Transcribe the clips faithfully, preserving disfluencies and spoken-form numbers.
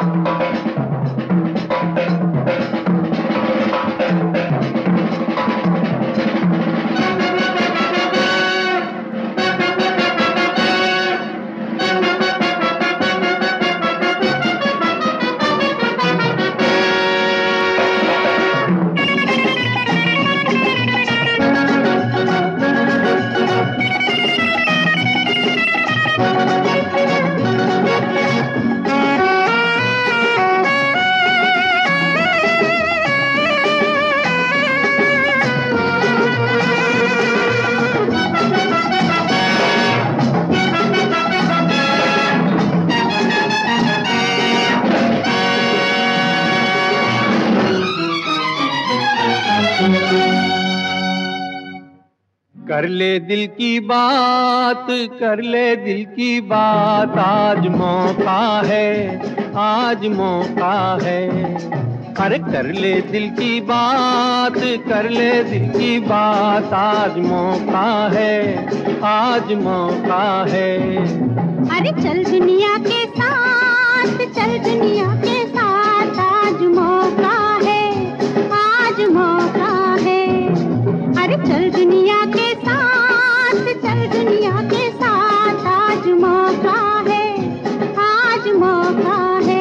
कर ले दिल की बात, कर ले दिल की बात, आज मौका है, आज मौका है। अरे कर ले दिल की बात, कर ले दिल की बात, आज मौका है, आज मौका है। अरे चल दुनिया के साथ, चल दुनिया के साथ, आज मौका है, आज मौका है। अरे चल दुनिया के साथ, चल दुनिया के साथ, आज मौका है, आज मौका है।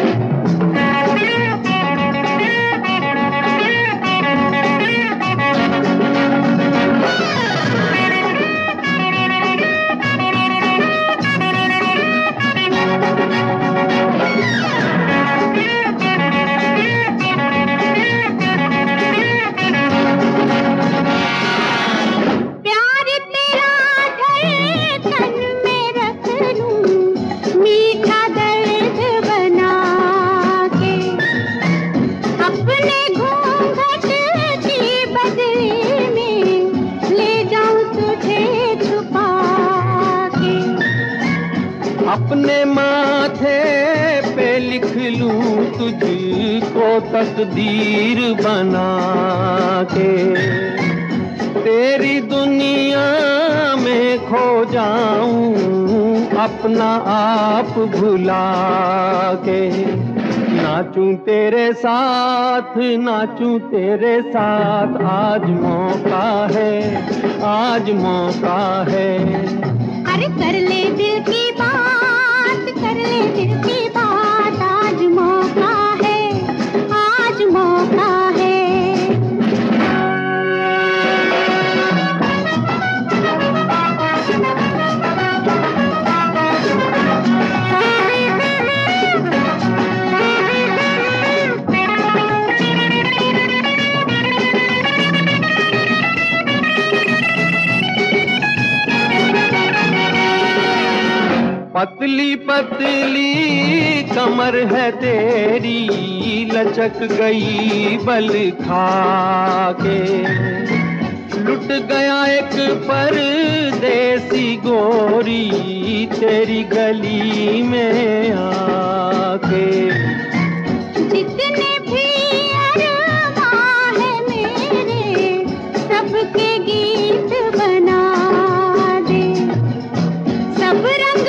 अपने माथे पे लिख लूं तुझको तकदीर बना के, तेरी दुनिया में खो जाऊं अपना आप भुला के। नाचूं तेरे साथ, नाचूं तेरे साथ, आज मौका है, आज मौका है। अरे कर ले दिल की बात, कर ले दिल की बात, आज मौका है, आज मौका है। पतली पतली कमर है तेरी, लचक गई बल खा के। लुट गया एक परदेसी गोरी तेरी गली में आके। जितने भी अरमान है मेरे, सबके गीत बना दे। सब रंग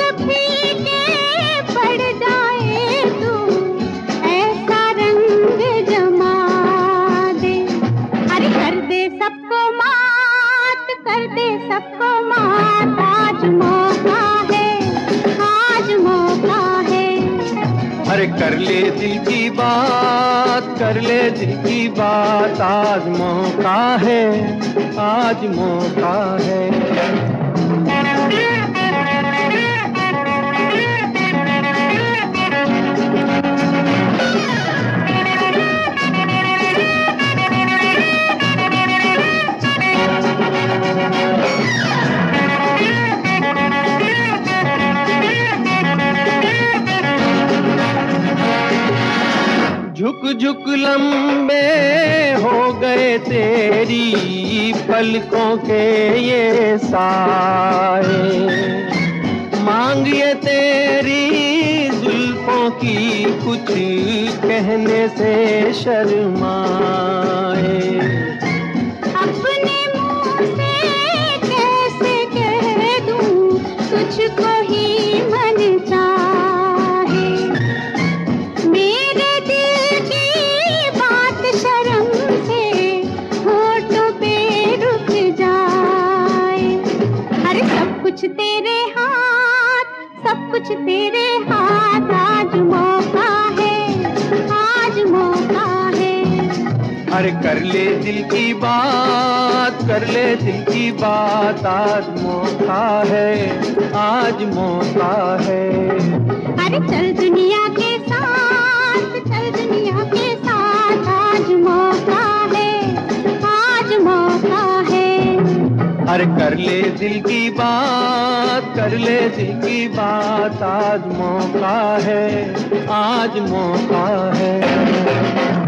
पड़ जाए तू, ऐसा रंग जमा दे। अरे कर दे सबको मात, कर दे सबको मात, आज मौका है, आज मौका है। अरे कर ले दिल की बात, कर ले दिल की बात, आज मौका है, आज मौका है। झुक झुक लंबे हो गए तेरी पलकों के ये साए, मांगिए तेरी जुल्फों की कुछ कहने से शर्माए। अपने मुंह से कैसे कह दूं तुझको ही मन चाहे, तेरे हाथ, सब कुछ तेरे हाथ। आज मौका है, आज मौका है। अरे कर ले दिल की बात, कर ले दिल की बात, आज मौका है, आज मौका है। अरे चल दुनिया के साथ, चल दुनिया के साथ, आज मौका है, आज मौका है। अरे कर ले दिल की बात, कर ले दिल की बात, आज मौका है, आज मौका है।